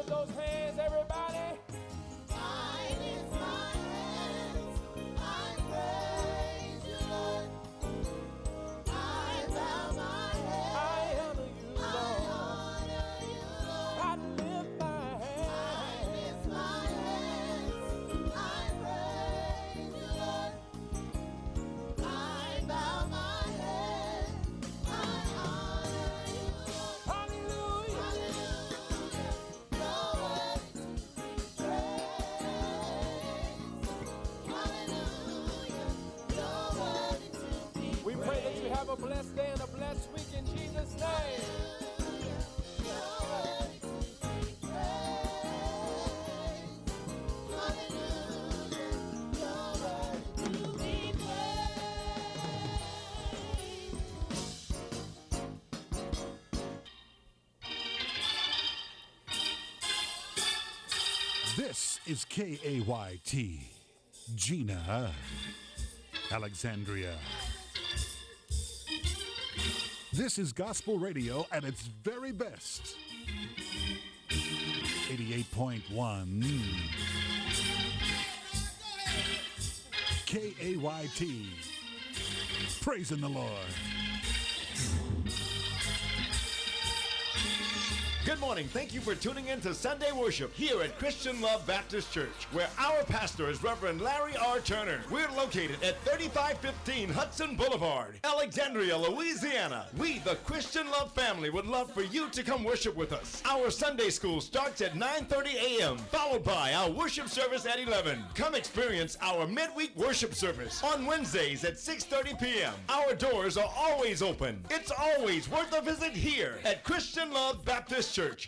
lift those hands, everybody. I lift my hands, I praise you, Lord. I bow my head, I honor you, Lord. I honor you, Lord. I lift my hands. I lift my hands, I praise you, Lord. I bow my head, I honor you, Lord. Hallelujah. Hallelujah, you're worthy to be praised. Hallelujah, you're worthy to be praised. We pray that you have a blessed day and a blessed week in Jesus' name. Hallelujah, you're worthy to be praised. Hallelujah, you're worthy to be praised. This is KAYT, Gina, Alexandria. This is gospel radio at its very best. 88.1 KAYT. Praising the Lord. Good morning. Thank you for tuning in to Sunday Worship here at Christian Love Baptist Church, where our pastor is Reverend Larry R. Turner. We're located at 3515 Hudson Boulevard, Alexandria, Louisiana. We, the Christian Love family, would love for you to come worship with us. Our Sunday school starts at 9:30 a.m., followed by our worship service at 11. Come experience our midweek worship service on Wednesdays at 6:30 p.m. Our doors are always open. It's always worth a visit here at Christian Love Baptist Church.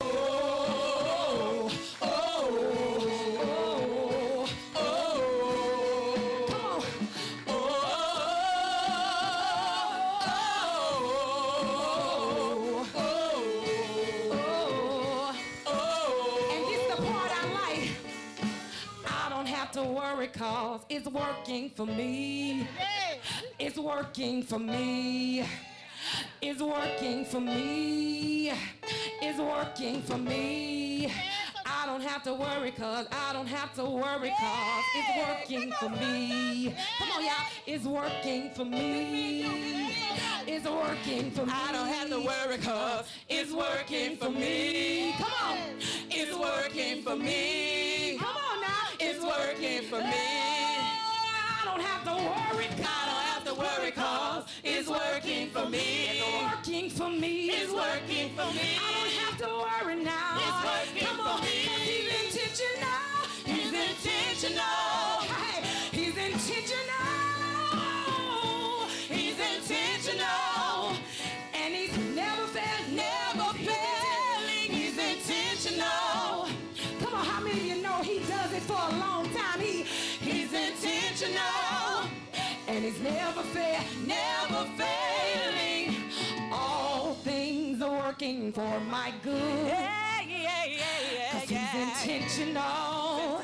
To worry, cause it's working for me. It's working for me. It's working for me. It's working for me. I don't have to worry, cause I don't have to worry, cause it's working for me. Come on, y'all. It's working for me. It's working for me. I don't have to worry, cause it's working for me. Come on. It's working for me. Come on now. It's working for me. I don't have to worry. I don't have to worry, cause it's working for me. It's working for me. It's working for me. I don't have to worry now. It's working for me. He's intentional. He's intentional. Hey, he's intentional. He's intentional. And he's never failed, never failing. He's intentional. Come on, how many of you know he does it for a long time? He's intentional, and he's never failing. All things are working for my good. Yeah. Cause he's intentional.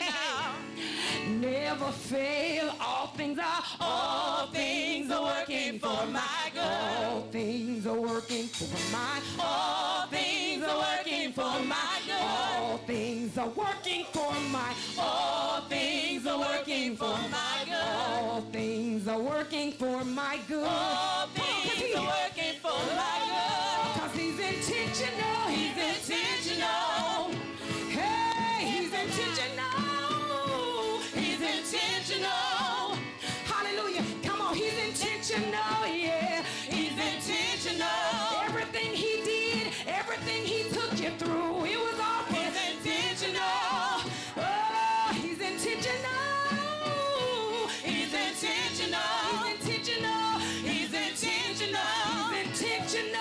Never fail. All things are working for my good. All things are working for my. All things are working for my good. All things are working for my. All things are working for my good. All things are working for my good. All things are working for my good. Cause he's intentional. He's intentional. Hey, he's intentional. He's intentional. Hallelujah. Come on, he's intentional. Yeah, he's intentional. Everything he did, everything he took you through, it was all his intentional. Oh, he's intentional. He's intentional. He's intentional. He's intentional. He's intentional.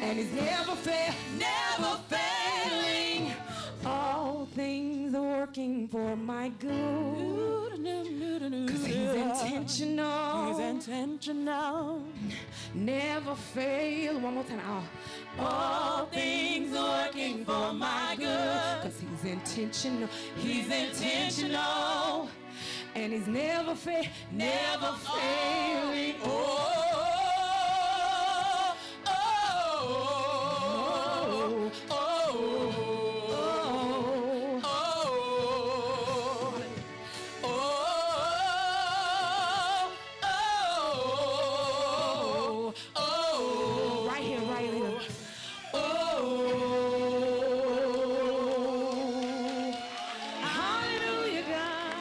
and he's never failing. All things are working for my good, 'cause he's intentional, never fail. One more time. All things are working for my good, 'cause he's intentional, and he's never failing. Right here. Hallelujah, God.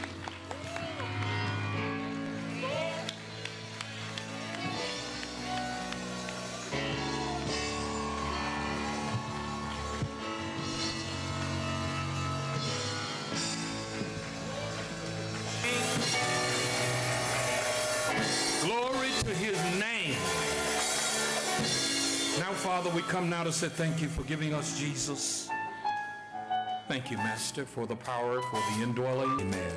Glory to his name. Now, Father, we come now to say thank you for giving us Jesus. Thank you, Master, for the power, for the indwelling. Amen.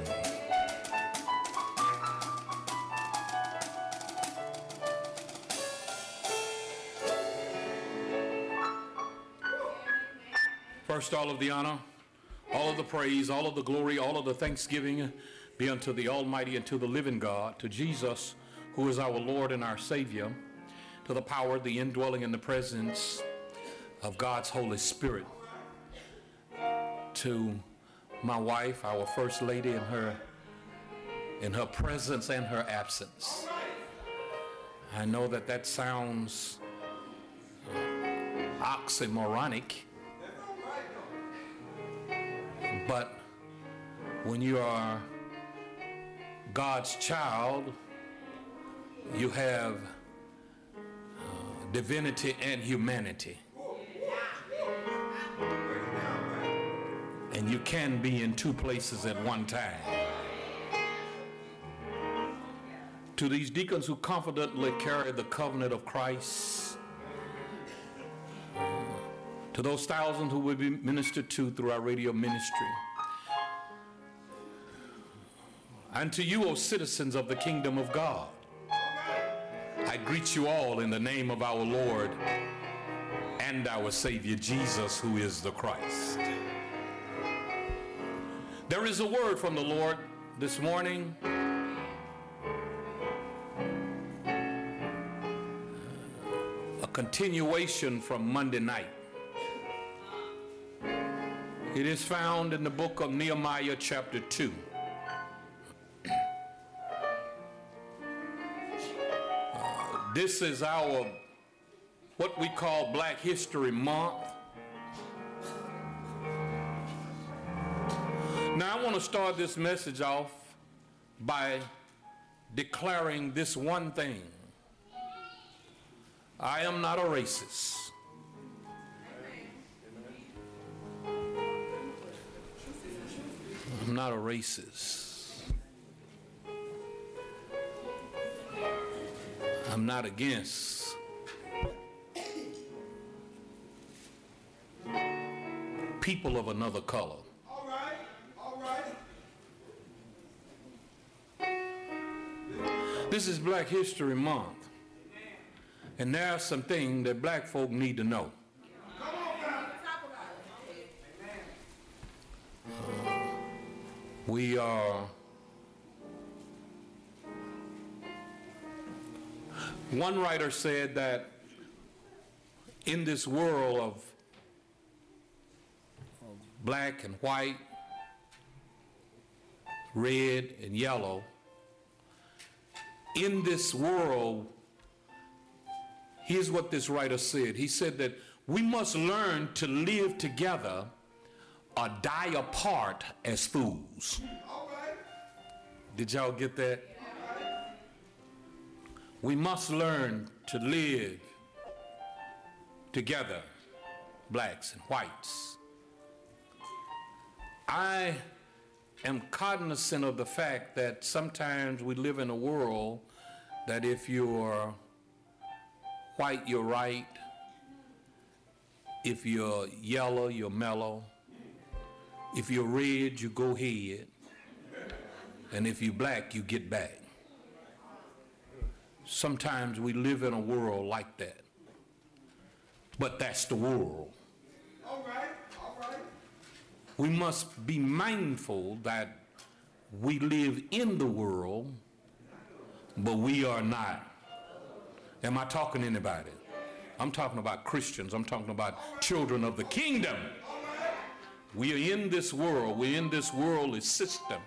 First, all of the honor, all of the praise, all of the glory, all of the thanksgiving be unto the Almighty and to the living God, to Jesus, who is our Lord and our Savior, to the power, the indwelling, and the presence of God's Holy Spirit, to my wife, our First Lady, in her presence and her absence. I know that sounds oxymoronic, but when you are God's child, you have divinity and humanity. And you can be in two places at one time. To these deacons who confidently carry the covenant of Christ, to those thousands who will be ministered to through our radio ministry, and to you, O citizens of the kingdom of God, I greet you all in the name of our Lord and our Savior, Jesus, who is the Christ. There is a word from the Lord this morning. A continuation from Monday night. It is found in the book of Nehemiah, chapter 2. This is our, what we call Black History Month. Now I want to start this message off by declaring this one thing. I am not a racist. I'm not a racist. I'm not against people of another color. All right. This is Black History Month. And there are some things that black folk need to know. We are one writer said that in this world of black and white, red and yellow, in this world, here's what this writer said. He said that we must learn to live together or die apart as fools. Did y'all get that? We must learn to live together, blacks and whites. I am cognizant of the fact that sometimes we live in a world that if you're white, you're right, If you're yellow, you're mellow. If you're red, you go ahead. And if you're black, you get back. Sometimes we live in a world like that. But that's the world. All right, all right. We must be mindful that we live in the world, but we are not. Am I talking to anybody? I'm talking about Christians. I'm talking about children of the kingdom. We are in this world. We're in this worldly system,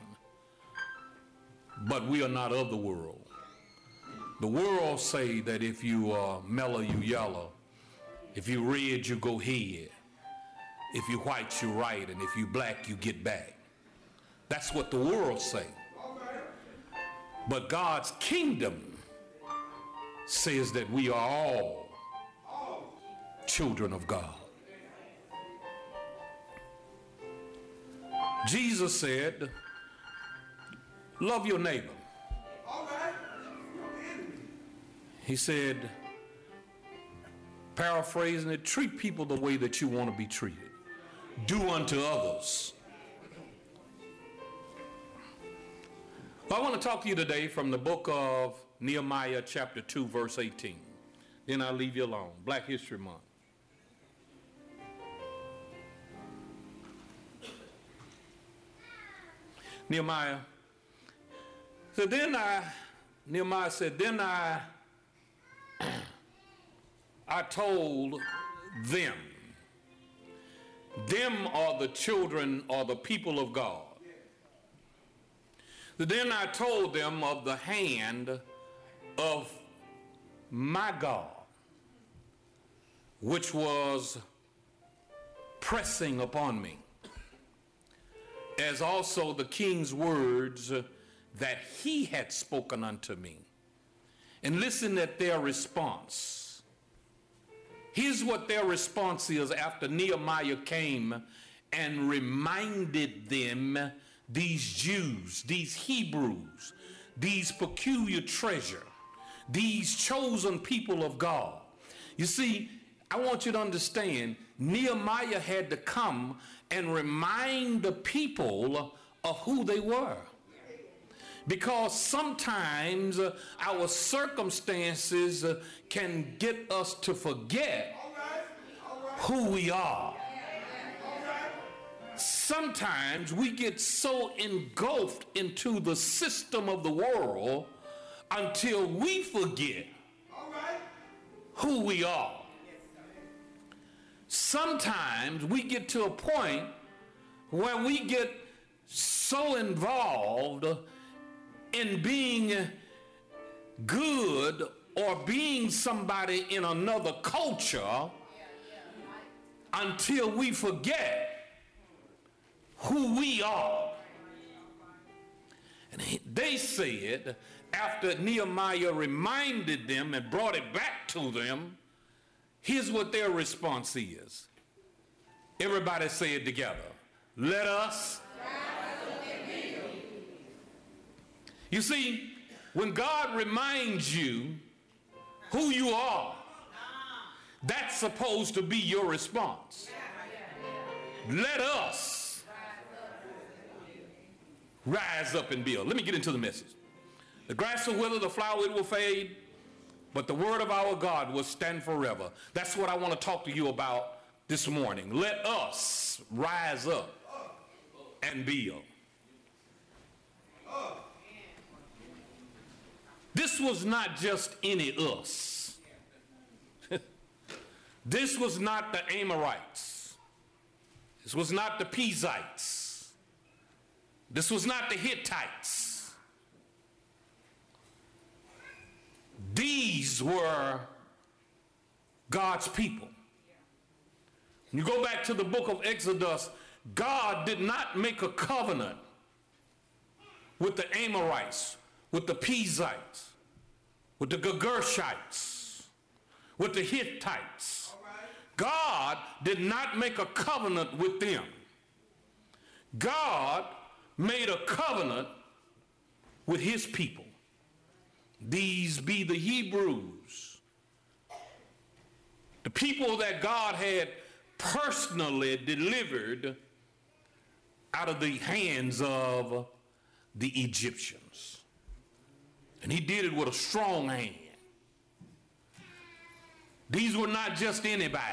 but we are not of the world. The world say that if you are mellow, you yellow. If you red, you go ahead. If you white, you right. And if you black, you get back. That's what the world say. But God's kingdom says that we are all children of God. Jesus said, love your neighbor. He said, paraphrasing it, treat people the way that you want to be treated. Do unto others. Well, I want to talk to you today from the book of Nehemiah chapter 2 verse 18. Then I'll leave you alone. Black History Month. Nehemiah said, then I told them are the children or the people of God. Then I told them of the hand of my God, which was pressing upon me, as also the king's words that he had spoken unto me. And listen at their response. Here's what their response is after Nehemiah came and reminded them, these Jews, these Hebrews, these peculiar treasure, these chosen people of God. You see, I want you to understand, Nehemiah had to come and remind the people of who they were. Because sometimes our circumstances can get us to forget who we are. Sometimes we get so engulfed into the system of the world until we forget who we are. Sometimes we get to a point where we get so involved in being good or being somebody in another culture until we forget who we are. And they said, after Nehemiah reminded them and brought it back to them, here's what their response is. Everybody say it together. Let us. You see, when God reminds you who you are, that's supposed to be your response. Let us rise up and build. Let me get into the message. The grass will wither, the flower it will fade, but the word of our God will stand forever. That's what I want to talk to you about this morning. Let us rise up and build. This was not just any us. This was not the Amorites. This was not the Perizzites. This was not the Hittites. These were God's people. When you go back to the book of Exodus, God did not make a covenant with the Amorites, with the Perizzites, with the Girgashites, with the Hittites. God did not make a covenant with them. God made a covenant with his people. These be the Hebrews, the people that God had personally delivered out of the hands of the Egyptians. And he did it with a strong hand. These were not just anybody.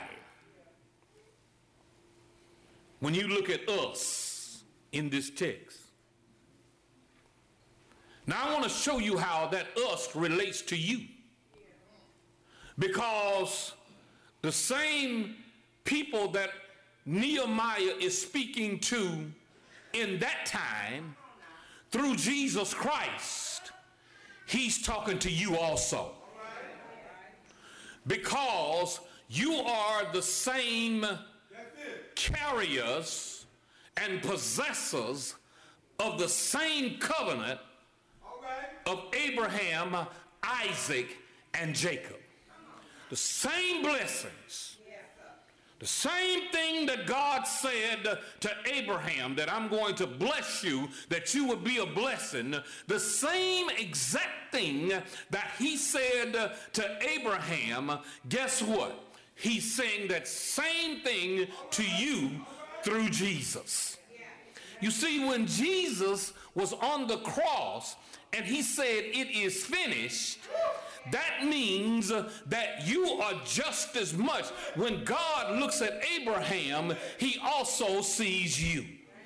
When you look at us in this text, now I want to show you how that us relates to you. Because the same people that Nehemiah is speaking to in that time, through Jesus Christ, he's talking to you also. Because you are the same carriers and possessors of the same covenant of Abraham, Isaac, and Jacob. The same blessings. The same thing that God said to Abraham, that I'm going to bless you, that you would be a blessing. The same exact thing that he said to Abraham, guess what? He's saying that same thing to you through Jesus. You see, when Jesus was on the cross and he said, it is finished, that means that you are just as much. When God looks at Abraham, he also sees you.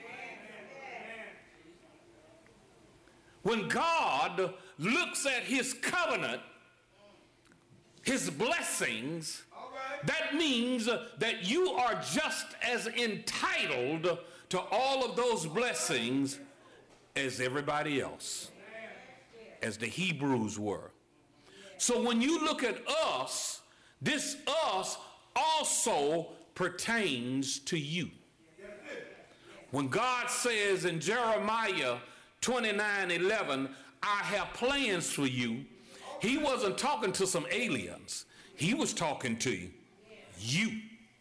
When God looks at his covenant, his blessings, that means that you are just as entitled to all of those blessings as everybody else, as the Hebrews were. So when you look at us, this us also pertains to you. When God says in Jeremiah 29:11, I have plans for you, he wasn't talking to some aliens. He was talking to you.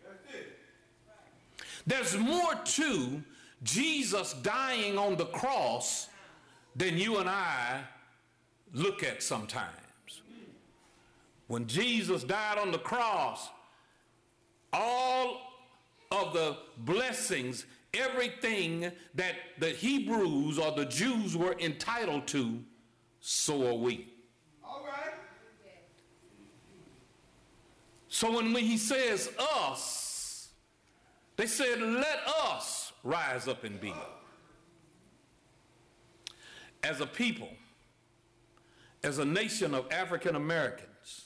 There's more to Jesus dying on the cross than you and I look at sometimes. When Jesus died on the cross, all of the blessings, everything that the Hebrews or the Jews were entitled to, so are we. All right. So when he says us, they said, let us rise up and be. As a people, as a nation of African Americans,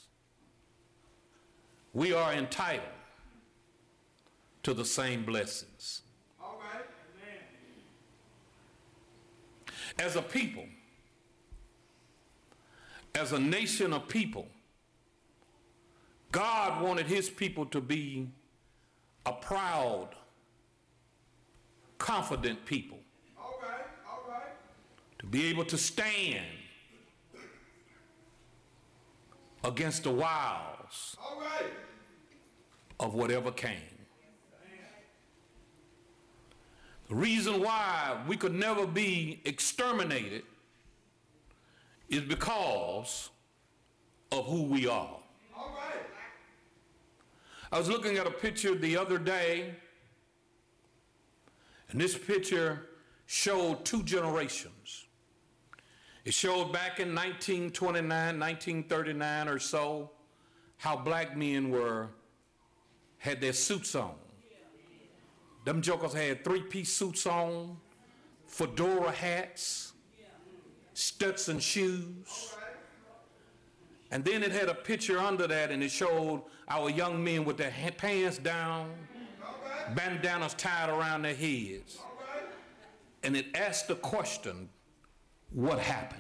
we are entitled to the same blessings. All right. As a people, as a nation of people, God wanted his people to be a proud, confident people. All right, all right. To be able to stand against the wiles all right. of whatever came. The reason why we could never be exterminated is because of who we are. All right. I was looking at a picture the other day, and this picture showed two generations. It showed back in 1929, 1939 or so, how black men had their suits on. Them jokers had three-piece suits on, fedora hats, Stetson shoes. And then it had a picture under that, and it showed our young men with their pants down, bandanas tied around their heads. And it asked the question, what happened?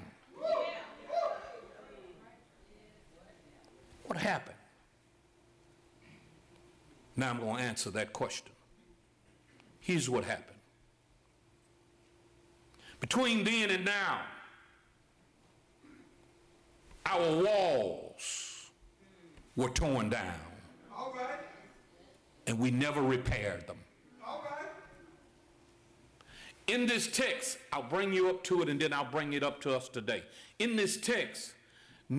What happened? Now I'm going to answer that question. Here's what happened. Between then and now, our walls were torn down. All right. And we never repaired them. All right. In this text, I'll bring you up to it and then I'll bring it up to us today. In this text,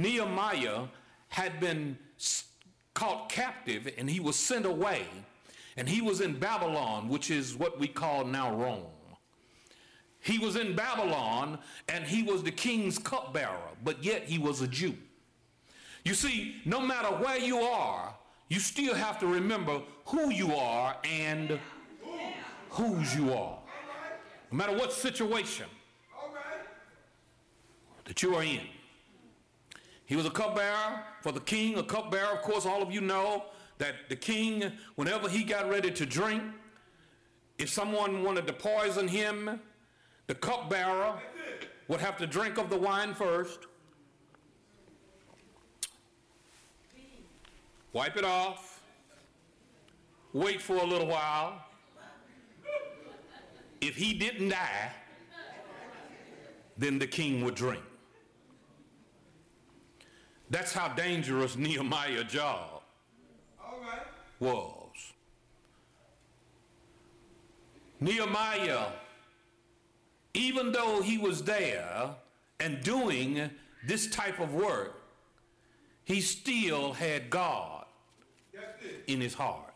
Nehemiah had been caught captive and he was sent away. And he was in Babylon, which is what we call now Rome. He was in Babylon, and he was the king's cupbearer, but yet he was a Jew. You see, no matter where you are, you still have to remember who you are and whose you are. No matter what situation that you are in. He was a cupbearer for the king, a cupbearer. Of course, all of you know that the king, whenever he got ready to drink, if someone wanted to poison him, the cupbearer would have to drink of the wine first, wipe it off, wait for a little while. If he didn't die, then the king would drink. That's how dangerous Nehemiah's job was. Nehemiah, even though he was there and doing this type of work, he still had God in his heart.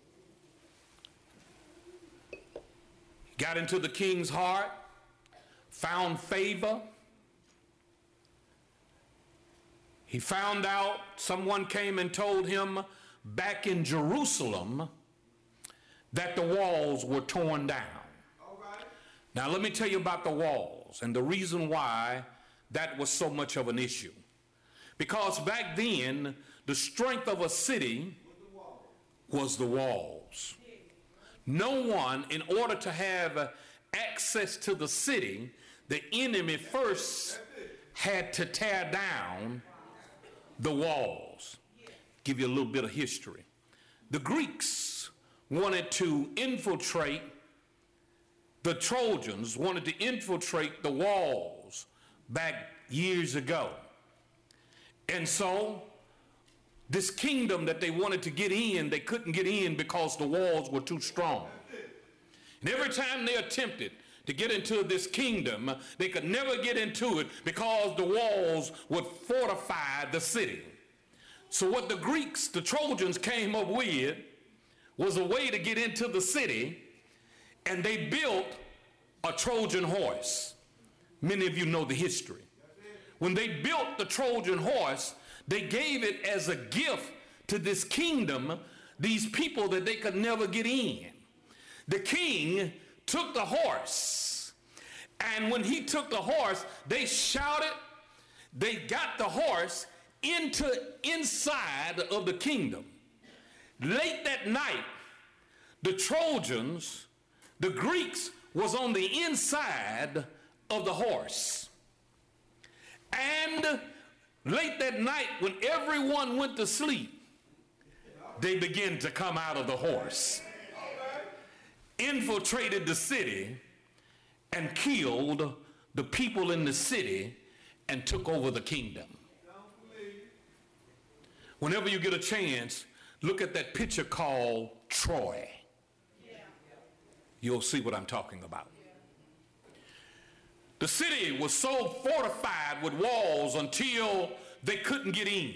He got into the king's heart, found favor. He found out, someone came and told him back in Jerusalem that the walls were torn down. Now let me tell you about the walls and the reason why that was so much of an issue. Because back then, the strength of a city was the walls. No one, in order to have access to the city, the enemy first had to tear down the walls. Give you a little bit of history. The Greeks wanted to infiltrate, the Trojans wanted to infiltrate the walls back years ago. And so this kingdom that they wanted to get in, they couldn't get in because the walls were too strong. And every time they attempted to get into this kingdom, they could never get into it because the walls would fortify the city. So what the Greeks, the Trojans, came up with was a way to get into the city, and they built a Trojan horse. Many of you know the history. When they built the Trojan horse, they gave it as a gift to this kingdom, these people that they could never get in. The king took the horse, and when he took the horse, they shouted, they got the horse inside of the kingdom. Late that night, the Trojans, the Greeks, was on the inside of the horse. And late that night, when everyone went to sleep, they began to come out of the horse, infiltrated the city, and killed the people in the city and took over the kingdom. Whenever you get a chance, look at that picture called Troy. You'll see what I'm talking about. The city was so fortified with walls until they couldn't get in.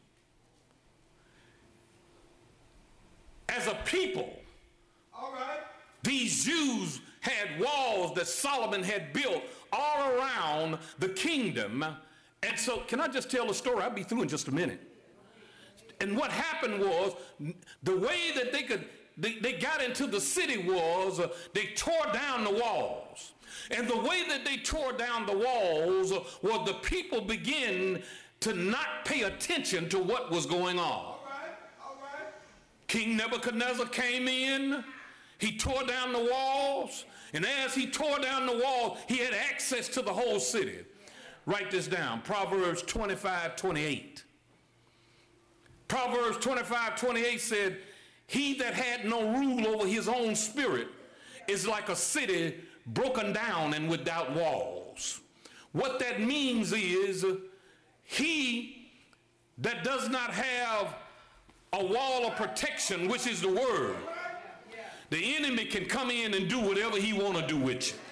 As a people, these Jews had walls that Solomon had built all around the kingdom. And so, can I just tell a story? I'll be through in just a minute. And what happened was, the way that they got into the city was they tore down the walls. And the way that they tore down the walls was the people began to not pay attention to what was going on. All right. King Nebuchadnezzar came in, he tore down the walls, and as he tore down the wall, he had access to the whole city. Write this down, Proverbs 25:28. Proverbs 25:28 said, "He that had no rule over his own spirit is like a city broken down and without walls." What that means is, he that does not have a wall of protection, which is the word, the enemy can come in and do whatever he want to do with you.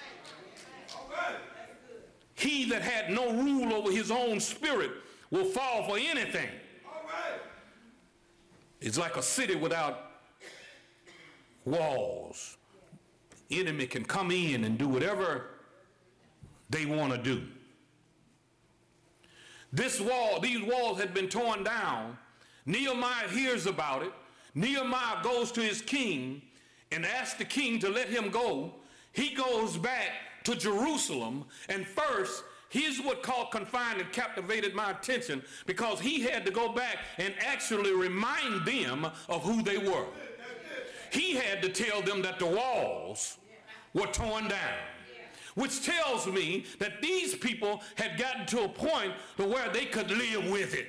He that had no rule over his own spirit will fall for anything. It's like a city without walls. Enemy can come in and do whatever they want to do. These walls had been torn down. Nehemiah hears about it. Nehemiah goes to his king and asks the king to let him go. He goes back to Jerusalem, and first, here's what confined and captivated my attention, because he had to go back and actually remind them of who they were. He had to tell them that the walls were torn down, which tells me that these people had gotten to a point to where they could live with it.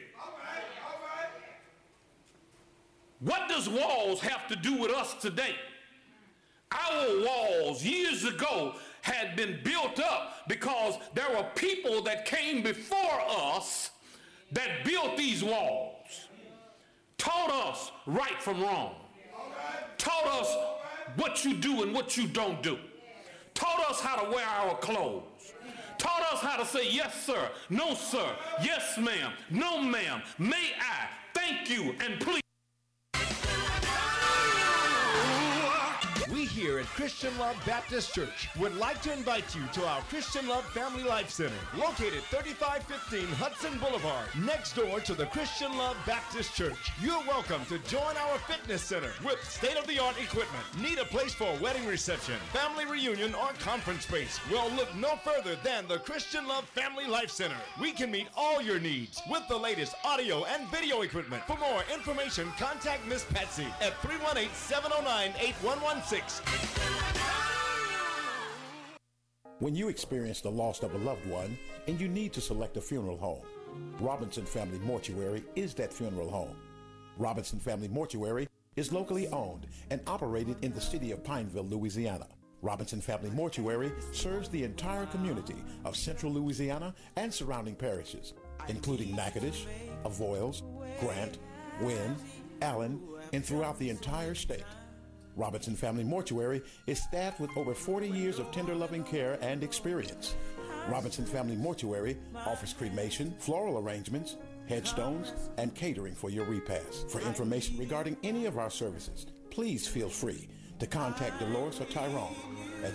What does walls have to do with us today? Our walls years ago had been built up because there were people that came before us that built these walls, taught us right from wrong, taught us what you do and what you don't do, taught us how to wear our clothes, taught us how to say yes sir, no sir, yes ma'am, no ma'am, may I, thank you, and please. We here at Christian Love Baptist Church would like to invite you to our Christian Love Family Life Center, located 3515 Hudson Boulevard, next door to the Christian Love Baptist Church. You're welcome to join our fitness center with state-of-the-art equipment. Need a place for a wedding reception, family reunion, or conference space? Well, look no further than the Christian Love Family Life Center. We can meet all your needs with the latest audio and video equipment. For more information, contact Miss Patsy at 318-709-8116. When you experience the loss of a loved one and you need to select a funeral home, Robinson Family Mortuary is that funeral home. Robinson Family Mortuary is locally owned and operated in the city of Pineville, Louisiana. Robinson Family Mortuary serves the entire community of central Louisiana and surrounding parishes, including Natchitoches, Avoyelles, Grant, Wynne, Allen, and throughout the entire state. Robinson Family Mortuary is staffed with over 40 years of tender loving care and experience. Robinson Family Mortuary offers cremation, floral arrangements, headstones, and catering for your repast. For information regarding any of our services, please feel free to contact Dolores or Tyrone at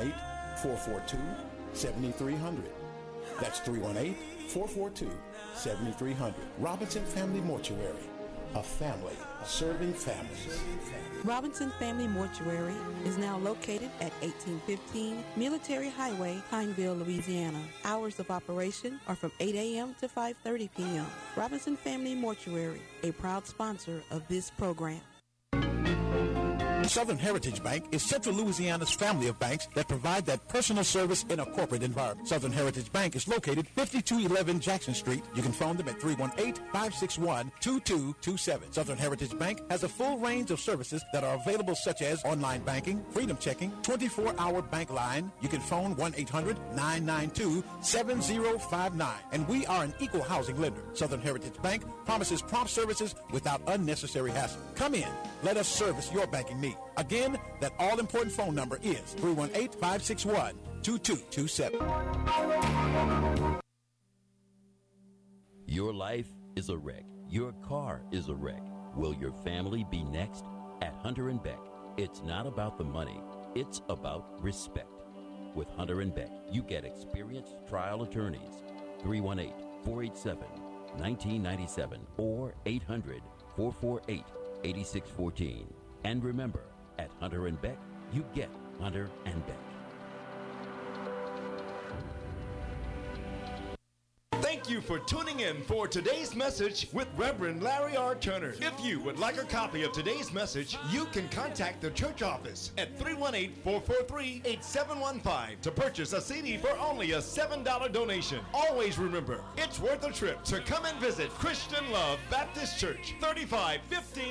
318-442-7300. That's 318-442-7300. Robinson Family Mortuary, a family serving families. Robinson Family Mortuary is now located at 1815 Military Highway, Pineville, Louisiana. Hours of operation are from 8 a.m. to 5:30 p.m. Robinson Family Mortuary, a proud sponsor of this program. Southern Heritage Bank is Central Louisiana's family of banks that provide that personal service in a corporate environment. Southern Heritage Bank is located 5211 Jackson Street. You can phone them at 318-561-2227. Southern Heritage Bank has a full range of services that are available, such as online banking, freedom checking, 24-hour bank line. You can phone 1-800-992-7059. And we are an equal housing lender. Southern Heritage Bank promises prompt services without unnecessary hassle. Come in. Let us service your banking needs. Again, that all-important phone number is 318-561-2227. Your life is a wreck. Your car is a wreck. Will your family be next? At Hunter & Beck, it's not about the money. It's about respect. With Hunter & Beck, you get experienced trial attorneys. 318-487-1997 or 800-448-8614. And remember, at Hunter & Beck, you get Hunter & Beck. Thank you for tuning in for today's message with Reverend Larry R. Turner. If you would like a copy of today's message, you can contact the church office at 318-443-8715 to purchase a CD for only a $7 donation. Always remember, it's worth a trip to come and visit Christian Love Baptist Church, 3515